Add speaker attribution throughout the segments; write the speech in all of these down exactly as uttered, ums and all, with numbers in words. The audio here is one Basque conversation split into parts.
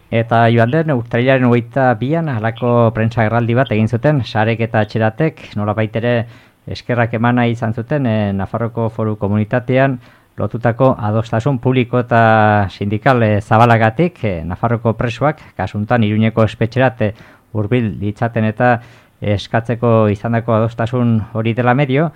Speaker 1: Eta joan den, urtarilaren hogeita bian, halako prentsa gerraldi bat egin zuten, sarek eta atxeratek, nolabait ere eskerrak emana izan zuten, e, Nafarroko Foru Komunitatean, lotutako adostasun publiko eta sindikal e, zabalagatik, e, Nafarroko presoak, kasuntan Iruñeko espetxerat e, hurbil ditzaten eta eskatzeko izandako adostasun hori dela medio,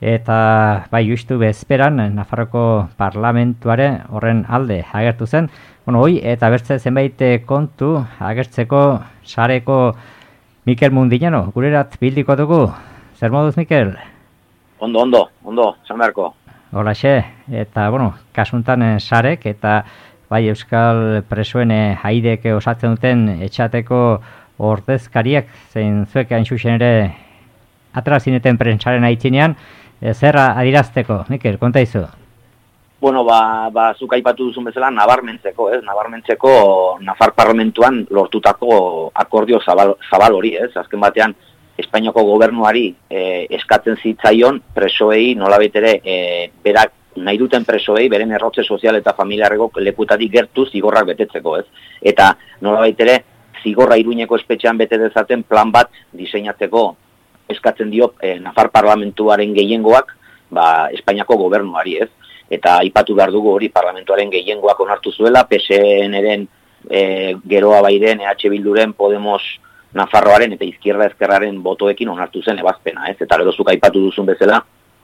Speaker 1: eta bai justu bezperan Nafarroko parlamentuaren horren alde agertu zen. Bueno, hoi, eta bertze zenbait kontu agertzeko sareko Mikel Mundinano, gurerat bildiko dugu. Zer moduz, Mikel?
Speaker 2: Ondo, ondo, ondo, zan beharko.
Speaker 1: Holaxe, eta, bueno, kasuntan sarek, eta bai euskal presoen haidek osatzen duten etxateko ordezkariak, zein zuek hain xuxen ere atrazineten prentsaren aitzinean, zerra adirazteko, Mikel, konta izu?
Speaker 2: Bueno, ba, ba zuk aipatu duzun bezala, nabarmentzeko, ez? Nabarmentzeko Nafar parlamentuan lortutako akordio zabal, zabal hori, ez? Azken batean, Espainiako gobernuari e, eskatzen zitzaion presoei, nolabait ere, e, berak nahi duten presoei, beren errotze sozial eta familiarreko lekutatik gertu zigorrak betetzeko, ez? Eta nolabait ere, zigorra Iruñeko espetxean bete dezaten plan bat diseinatzeko eskatzen dio e, Nafar parlamentuaren gehiengoak, ba, Espainiako gobernuari, ez? Eta aipatu behar dugu hori parlamentuaren gehiengoak onartu zuela, P S N-eren e, geroa bairen, E H Bilduren, Podemos Nafarroaren eta Izquierda Ezkerraren botoekin onartu zen ebazpena, ez? Eta gero zuk aipatu duzun bezala,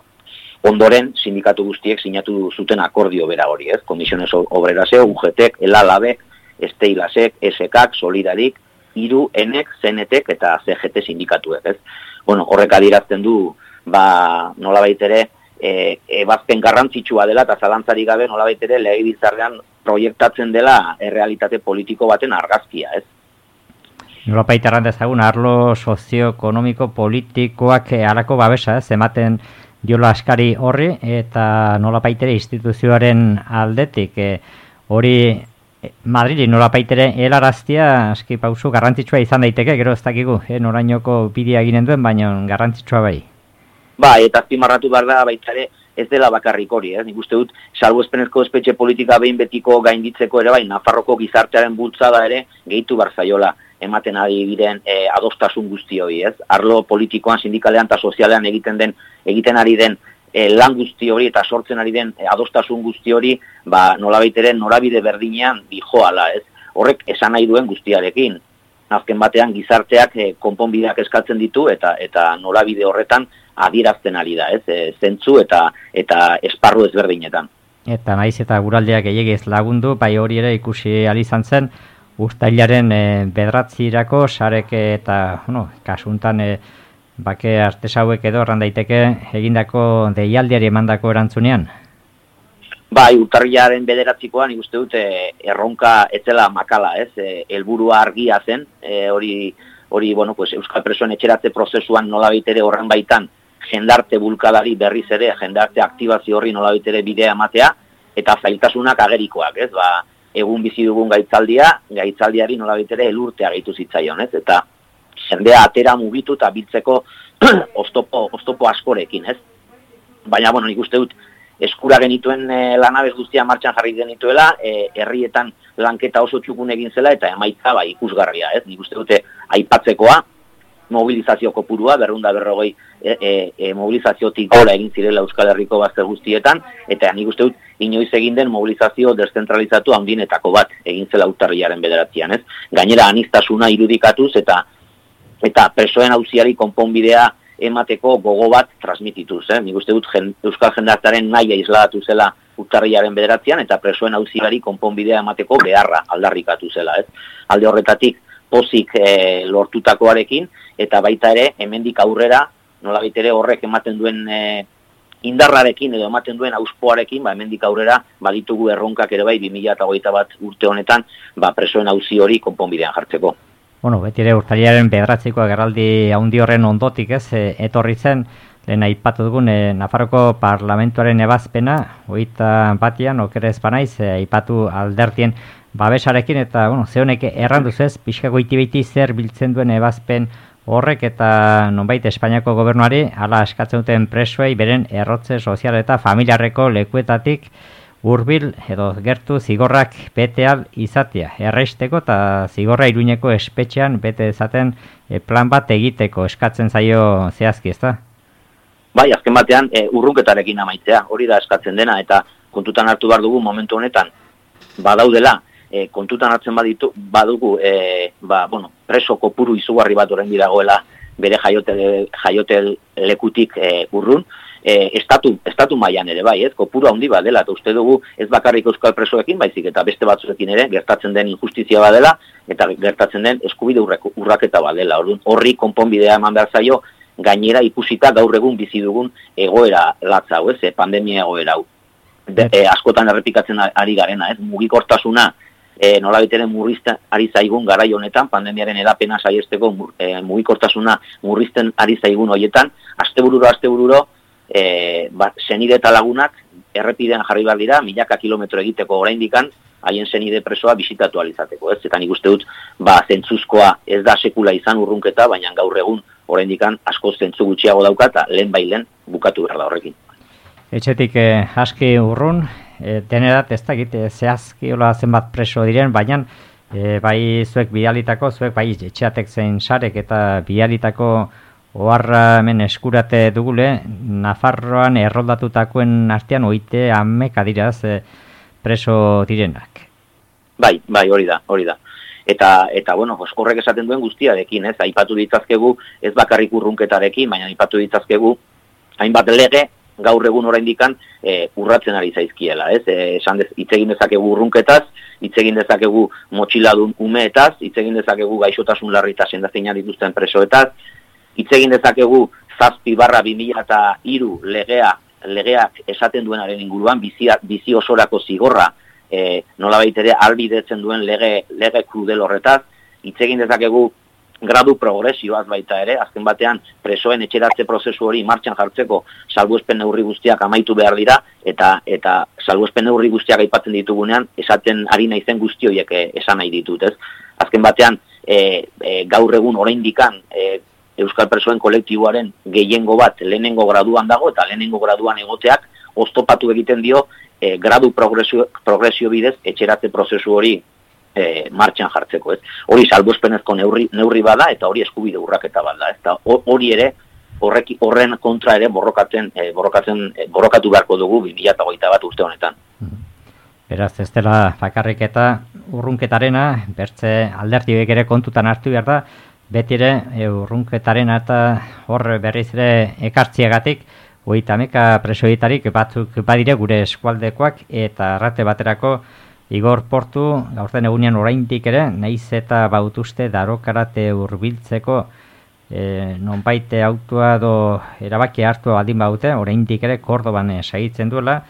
Speaker 2: ondoren sindikatu guztiek sinatu zuten akordio bera hori, ez? Komisiones Obrerasek, U G T-ek, Elalabek, Esteilasek, S K-ak, Solidarik, Iru, Enek, Zenetek eta C G T sindikatuek, ez? Bueno, horrek adierazten du, ba, nolabait ere, E, ebazpen garrantzitsua dela eta zalantzarik gabe nolabait ere legebiltzarrean proiektatzen dela errealitate politiko baten argazkia, ez?
Speaker 1: Nolabait erran dezagun, arlo sozioekonomiko politikoak halako babesa, ez? Ematen diola askari horri eta nolabait ere instituzioaren aldetik e, hori Madridi nolabait ere helaraztia aski pausu garrantzitsua izan daiteke, gero ez dakigu, e, norainoko bidea eginen duen, baina garrantzitsua bai.
Speaker 2: Ba, eta azpimarratu behar da baita ere ez dela bakarrik hori, ez? Nik uste dut, salbuespenezko espetxe politika behin betiko gainditzeko ere bai, Nafarroko gizartearen bultzada ere gehitu barzaiola ematen ari diren e, adostasun guzti hori, ez? Arlo politikoan, sindikalean eta sozialean egiten den egiten ari den e, lan guzti hori eta sortzen ari den e, adostasun guzti hori, ba, nolabait ere norabide berdinean dijoala, ez? Horrek esan nahi duen guztiarekin. Azken batean gizarteak e, konponbideak eskatzen ditu eta eta norabide horretan adierazten ari da, ez? E, zentzu eta eta esparru ezberdinetan.
Speaker 1: Eta naiz eta guraldeak gehiagiz lagundu, bai hori ere ikusi ahal izan zen, urtailaren e, bederatzirako sarek eta, bueno, kasuntan e, bake artesauek edo erran daiteke egindako deialdiari emandako erantzunean.
Speaker 2: Bai, urtarrilaren bederatzikoan nik uste dut e, erronka etzela makala, ez? E, helburua argia zen, e, hori hori, bueno, pues euskal presoen etxeratze prozesuan nolabait ere horren baitan jendarte bulkadari berriz ere, jendarte aktibazio horri nolabait ere bidea ematea, eta zailtasunak agerikoak, ez? Ba, egun bizi dugun gaitzaldia, gaitzaldiari nolabait ere elurtea gehitu zitzaion, ez? Eta jendea atera mugitu eta biltzeko oztopo, oztopo askorekin, ez? Baina, bueno, nik uste dut, eskura genituen e, lanabez guztia martxan jarri genituela, e, herrietan lanketa oso txukun egin zela, eta emaitza ba, ikusgarria, ez? Nik uste dute aipatzekoa, mobilizazio kopurua, berrunda berrogei e, e, e, mobilizaziotik gora egin zirela Euskal Herriko bazter guztietan, eta nik uste dut inoiz egin den mobilizazio deszentralizatu handienetako bat egin zela urtarrilaren bederatzean, ez? Gainera aniztasuna irudikatuz eta eta presoen auziari konponbidea emateko gogo bat transmitituz, eh? Nik uste dut jen, Euskal jendartearen nahia isladatu zela urtarrilaren bederatzean eta presoen auziari konponbidea emateko beharra aldarrikatu zela, ez? Alde horretatik pozik e, lortutakoarekin eta baita ere hemendik aurrera nolabait ere horrek ematen duen e, indarrarekin edo ematen duen auspoarekin, ba hemendik aurrera baditugu erronkak ere bai bi mila hogeita bat urte honetan, ba presoen auzi hori konponbidean jartzeko.
Speaker 1: Bueno, beti ere urtarrilaren bederatziko agerraldi handi horren ondotik, ez, e, etorri zen, lehen aipatu dugun e, Nafarroko parlamentuaren ebazpena, hogeita batian, okerez banaiz, e, aipatu aldertien babesarekin, eta, bueno, zehonek erranduz ez, pixka goiti-beiti zer biltzen duen ebazpen horrek, eta nonbait Espainiako gobernuari, hala eskatzen duten presoei, beren errotze sozial eta familiarreko lekuetatik hurbil edo gertu zigorrak bete ahal izatea, erraisteko eta zigorra Iruñeko espetxean bete dezaten plan bat egiteko eskatzen zaio zehazki, ezta?
Speaker 2: Bai, azken batean e, urrunketarekin amaitzea, hori da eskatzen dena, eta kontutan hartu behar dugu momentu honetan, badaudela, e, kontutan hartzen baditu, badugu, e, ba, bueno, preso kopuru izugarri bat orain dagoela bere jaiote, jaiote lekutik e, urrun, e, estatu, estatu mailan ere bai, ez, kopuru handi bat dela, eta uste dugu ez bakarrik euskal presoekin, baizik eta beste batzuekin ere gertatzen den injustizia bat dela, eta gertatzen den eskubide urraketa bat dela, horri konponbidea eman behar zaio, gainera ikusita gaur egun bizi dugun egoera latza hau, ez, pandemia egoera hau. De, e, askotan errepikatzen ari garena, ez, mugikortasuna e, nolabait ere murrizten ari zaigun garai honetan, pandemiaren edapena saiesteko e, mugikortasuna murrizten ari zaigun hoietan, astebururo astebururo e, ba, senide eta lagunak errepidean jarri behar dira, milaka kilometro egiteko oraindikan, haien senide presoa bisitatu alizateko, ez? Eta nik uste dut, ba, zentzuzkoa ez da sekula izan urrunketa, baina gaur egun oraindikan asko zentzu gutxiago dauka eta lehen bailen bukatu behar da horrekin.
Speaker 1: Etxetik eh, aski urrun, eh, denerat ez dakit eh, zehazki hola zenbat preso diren, baina eh, bai zuek bidalitako, zuek bai etxeatek zein sarek eta bidalitako oharra hemen eskurate dugule, Nafarroan erroldatutakoen artean oite hameka dira eh, preso direnak.
Speaker 2: Bai, bai, hori da, hori da. Eta, eta bueno, horrek esaten duen guztiarekin, ez, aipatu ditzazkegu, ez bakarrik urrunketarekin, baina aipatu ditzazkegu, hainbat lege, gaur egun oraindikan e, urratzen ari zaizkiela, ez, e, esan dez, hitz egin dezakegu urrunketaz, hitz egin dezakegu motxiladun umeetaz, hitz egin dezakegu gaixotasun larri eta sendazeina dituzten presoetaz, hitz egin dezakegu zazpi barra bi mila eta hiru legea, legeak esaten duenaren inguruan, bizi, bizi osorako zigorra, E, nolabait ere albidetzen duen lege, lege krudel horretaz, hitz egin dezakegu gradu progresioaz baita ere, azken batean presoen etxeratze prozesu hori martxan jartzeko salbuespen neurri guztiak amaitu behar dira, eta eta salbuespen neurri guztiak aipatzen ditugunean, esaten ari naizen guzti horiek esan nahi ditut, ez? Azken batean, e, e, gaur egun oraindikan e, euskal presoen kolektiboaren gehiengo bat lehenengo graduan dago, eta lehenengo graduan egoteak oztopatu egiten dio, E, gradu progresio, progresio bidez etxeratze prozesu hori e, martxan jartzeko, ez? Hori salbuespenezko neurri, neurri bada eta hori eskubide urraketa bada, ez? Eta hori ere horrek, horren kontra ere borrokatzen, e, borrokatzen e, borrokatu beharko dugu bi mila hogeita bat urte honetan.
Speaker 1: Beraz, ez dela bakarrik eta urrunketarena, bertze alderdiek ere kontutan hartu behar da, beti ere e, urrunketarena eta hor berriz ere ekartziagatik, hogeita hameka presoietarik batzuk badire gure eskualdekoak eta arrate baterako Igor Portu gaurten egunean oraindik ere naiz eta bautuzte darokarate hurbiltzeko e, nonbait autua do erabaki hartu baldin baute oraindik ere Kordoban segitzen duela.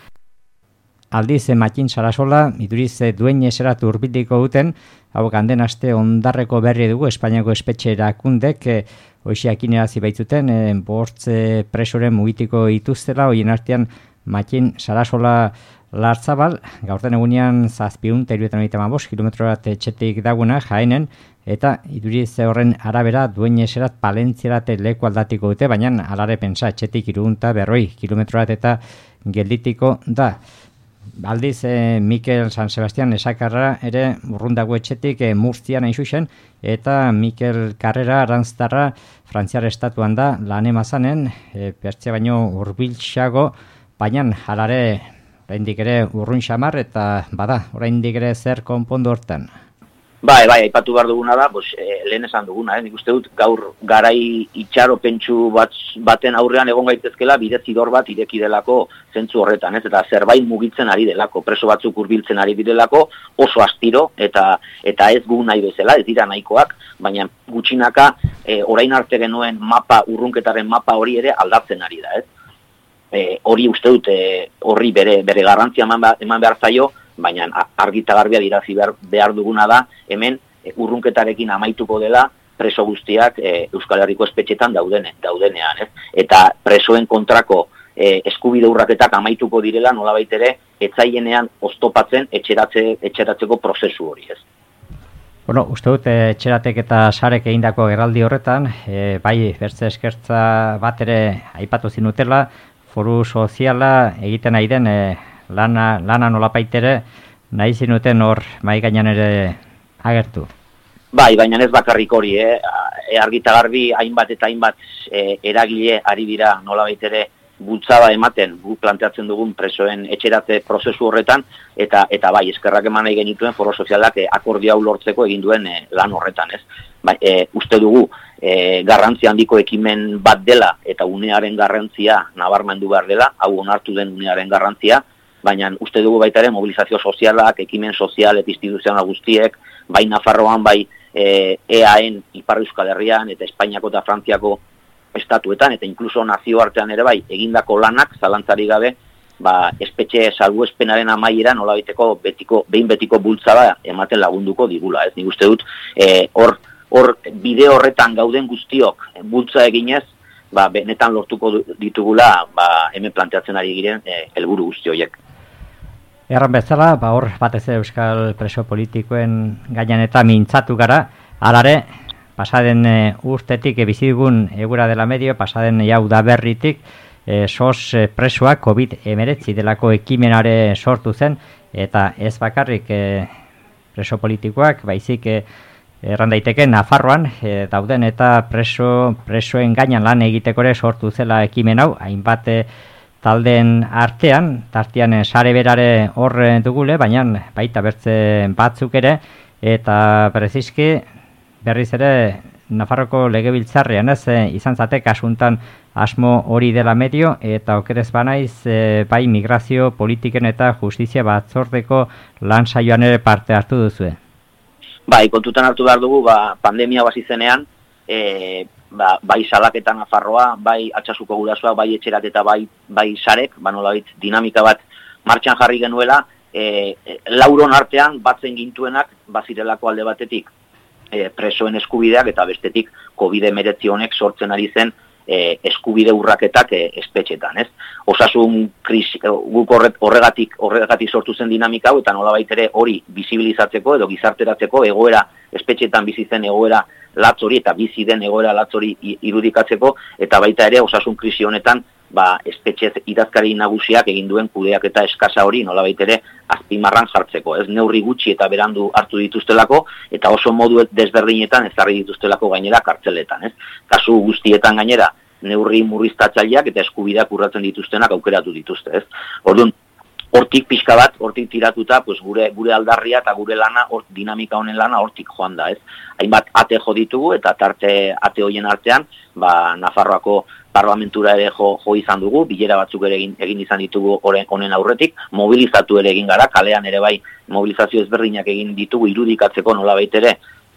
Speaker 1: Aldiz Matxin Sarasola iduriz duen eseratu hurbilduko duten, hau ganden aste ondarreko berri dugu Espainiako espetxe erakundek e, hoxiakin erazi baitzuten, e, bortze presoren mugitiko dituztela, hoien artean Matxin Sarasola Lartzabal, gaurten egunean zazpiun eta iruetan hogeita hamabost kilometro bat etxetik daguna jaenen, eta iduriz horren arabera duen eserat Palentzierat leku aldatiko dute, baina alare pensa etxetik irunta berroi kilometro bat eta gelditiko da. Aldiz, eh, Mikel San Sebastian esakarra ere urrundago etxetik eh, Murtzian hain zuzen, eta Mikel Carrera arantztarra Frantziar estatuan da lan emazanen, eh, pertze baino hurbiltxago, baina halare oraindik ere urrun xamar eta bada, oraindik ere zer konpondu hortan.
Speaker 2: Bai, bai, aipatu behar duguna da, pues, eh, lehen esan duguna, eh? Nik uste dut gaur garai itxaro pentsu bat, baten aurrean egon gaitezkela bidezidor bat ireki delako zentzu horretan, ez? Eta zerbait mugitzen ari delako, preso batzuk hurbiltzen ari direlako, oso astiro, eta eta ez gu nahi bezala, ez dira nahikoak, baina gutxinaka eh, orain arte genuen mapa, urrunketaren mapa hori ere aldatzen ari da, ez? Eh, hori uste dut eh, horri bere, bere garrantzia eman, eman behar zaio, baina argi eta garbia dirazi behar, behar duguna da, hemen e, urrunketarekin amaituko dela preso guztiak e, Euskal Herriko espetxetan daudene, daudenean, ez? Eta presoen kontrako e, eskubide urraketak amaituko direla nolabait ere etzaienean oztopatzen etxeratze, etxeratzeko prozesu hori, ez?
Speaker 1: Bueno, uste dut etxeratek eta sarek egindako gerraldi horretan, e, bai bertze eskertza bat ere aipatu zinutela, foru soziala egiten nahi den e, lana, lana nolapaitere nahi zinuten hor mai gainean ere agertu.
Speaker 2: Bai, baina ez bakarrik hori, eh? E, argita garbi hainbat eta hainbat e, eragile ari dira nolabait ere bultzada ematen, gu planteatzen dugun presoen etxeratze prozesu horretan, eta eta bai, eskerrak eman nahi genituen Foro Sozialak e, akordio hau lortzeko egin duen e, lan horretan, ez? Ba, e, uste dugu e, garrantzi handiko ekimen bat dela eta unearen garrantzia nabarmendu behar dela, hau onartu den unearen garrantzia, baina uste dugu baita ere mobilizazio sozialak, ekimen sozial eta instituzional guztiek, bai Nafarroan, bai e, EAen Ipar Euskal Herrian eta Espainiako eta Frantziako estatuetan, eta inkluso nazioartean ere bai, egindako lanak, zalantzari gabe, ba, espetxe salbuespenaren amaiera nolabaiteko betiko, behin betiko bultzada ematen lagunduko digula, ez? Nik uste dut, hor, e, hor bide horretan gauden guztiok bultza eginez, ba, benetan lortuko ditugula, ba, hemen planteatzen ari giren e, helburu guzti horiek.
Speaker 1: Erran bezala, ba, hor batez euskal preso politikoen gainean eta mintzatu gara, alare, pasaden e, urtetik e, bizidugun egura dela medio, pasaden jau da berritik, e, sos e, presoak COVID hemeretzi delako ekimenare sortu zen, eta ez bakarrik e, preso politikoak, baizik e, erran daiteke Nafarroan e, dauden eta preso presoen gainan lan egitekore sortu zela ekimen hau, hainbat e, taldeen artean, tartean e, sare berare hor dugule, baina baita bertze batzuk ere, eta prezizki berriz ere Nafarroko legebiltzarrean ez e, izan zate kasuntan asmo hori dela medio, eta okerez banaiz e, bai migrazio politiken eta justizia batzordeko lan saioan ere parte hartu duzue.
Speaker 2: Bai, kontutan hartu behar dugu, ba, pandemia basi zenean, e, ba, bai salaketa Nafarroa, bai Altsasuko gurasoak, bai etxerat eta bai, bai sarek, ba nolabait dinamika bat martxan jarri genuela, e, lauron artean batzen gintuenak bazirelako alde batetik e, presoen eskubideak eta bestetik COVID hemeretzi honek sortzen ari zen e, eskubide urraketak e, espetxetan, ez? Osasun krisi, guk horret, horregatik, horregatik sortu zen dinamika hau, eta nolabait ere hori bizibilizatzeko edo gizarteratzeko egoera, espetxetan bizi zen egoera latz hori eta bizi den egoera latz hori irudikatzeko, eta baita ere osasun krisi honetan ba, espetxe idazkari nagusiak egin duen kudeak eta eskasa hori nolabait ere azpimarran jartzeko, ez? Neurri gutxi eta berandu hartu dituztelako, eta oso modu desberdinetan ezarri dituztelako gainera kartzeletan, ez? Kasu guztietan gainera neurri murriztatzaileak eta eskubideak urratzen dituztenak aukeratu dituzte, ez? Orduan, hortik pixka bat, hortik tiratuta, pues gure gure aldarria eta gure lana, hor, dinamika honen lana hortik joan da, ez? Hainbat ate jo ditugu eta tarte ate hoien artean, ba Nafarroako parlamentura ere jo, jo izan dugu, bilera batzuk ere egin, egin izan ditugu honen aurretik, mobilizatu ere egin gara, kalean ere bai mobilizazio ezberdinak egin ditugu irudikatzeko nolabait ere,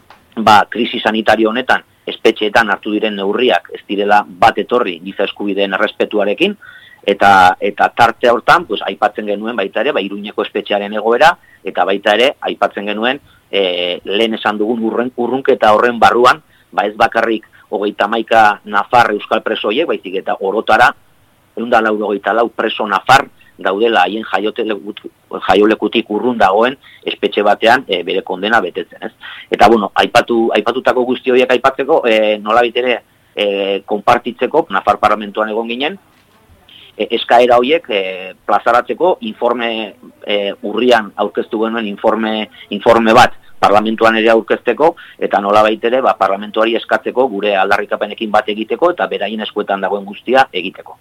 Speaker 2: ba krisi sanitario honetan espetxeetan hartu diren neurriak ez direla bat etorri giza eskubideen errespetuarekin, eta eta tarte hortan pues aipatzen genuen baita ere ba Iruñeko espetxearen egoera, eta baita ere aipatzen genuen e, lehen esan dugun urren, urrunketa horren barruan, ba ez bakarrik hogeita hamaika nafar euskal preso horiek, baizik eta orotara ehun eta laurogeita lau preso nafar daudela haien jaiolekutik urrun dagoen espetxe batean e, bere kondena betetzen, ez? Eta bueno, aipatu aipatutako guzti horiek aipatzeko, e, nolabait ere e, konpartitzeko Nafar parlamentuan egon ginen, e, eskaera horiek e, plazaratzeko informe e, urrian aurkeztu genuen informe informe bat parlamentuan ere aurkezteko, eta nolabait ere ba, parlamentuari eskatzeko gure aldarrikapenekin bat egiteko eta beraien eskuetan dagoen guztia egiteko.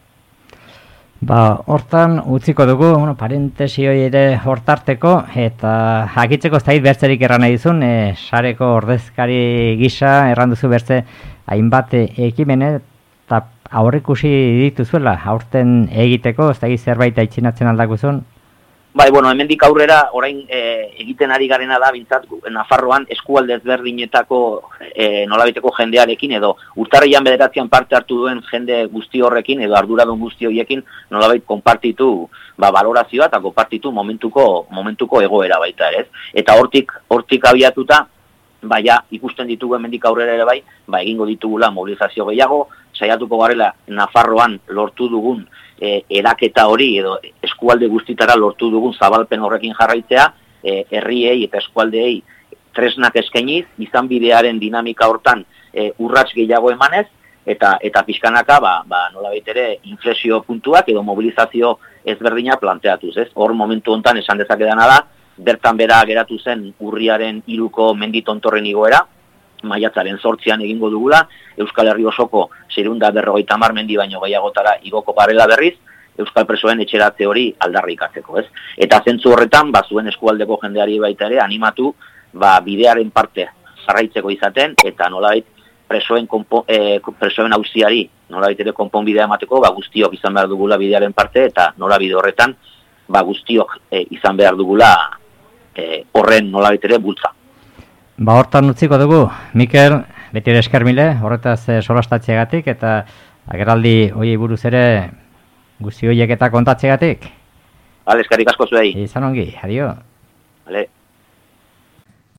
Speaker 1: Ba, hortan utziko dugu, bueno, parentesi hori ere hortarteko, eta jakitzeko ez dait bertzerik erran nahi duzun, e, sareko ordezkari gisa erran duzu bertze hainbat ekimene, eta aurrikusi dituzuela, aurten egiteko, ez dait zerbait aitzinatzen aldakuzun?
Speaker 2: Bai, bueno, hemendik aurrera orain e, egiten ari garena da bintzat Nafarroan eskualde ezberdinetako e, nolabiteko jendearekin edo urtarrilean bederatzean parte hartu duen jende guzti horrekin edo arduradun guzti horiekin nolabait konpartitu ba, valorazioa eta konpartitu momentuko momentuko egoera baita ere, ez? Eta hortik hortik abiatuta baia ikusten ditugu hemendik aurrera ere bai, ba egingo ditugula mobilizazio gehiago, saiatuko garela Nafarroan lortu dugun E, eraketa hori edo eskualde guztitara lortu dugun zabalpen horrekin jarraitzea, e, herriei eta eskualdeei tresnak eskainiz, izan bidearen dinamika hortan e, urrats gehiago emanez, eta eta pixkanaka ba, ba nolabait ere inflexio puntuak edo mobilizazio ezberdina planteatuz, ez? Hor momentu hontan esan dezakedana da, bertan bera geratu zen urriaren hiruko menditontorren igoera, maiatzaren zortzian egingo dugula, Euskal Herri osoko seiehun eta berrogeita hamar mendi baino gehiagotara igoko garela berriz, Euskal presoen etxeratze hori aldarrikatzeko, ez? Eta zentzu horretan, ba, zuen eskualdeko jendeari baita ere, animatu, ba, bidearen parte jarraitzeko izaten, eta nolabait presoen, konpo, e, presoen auziari, nolabait ere konponbidea emateko, ba, guztiok izan behar dugula bidearen parte, eta nolabide horretan, ba, guztiok e, izan behar dugula e, horren nolabait ere bultza.
Speaker 1: Ba, hortan utziko dugu, Mikel, beti ere esker mile, horretaz e, solastatzeagatik, eta agerraldi hoiei buruz ere guzti horiek eta kontatzeagatik.
Speaker 2: Bale, eskerrik asko zuei.
Speaker 1: Izan ongi, adio.
Speaker 2: Bale.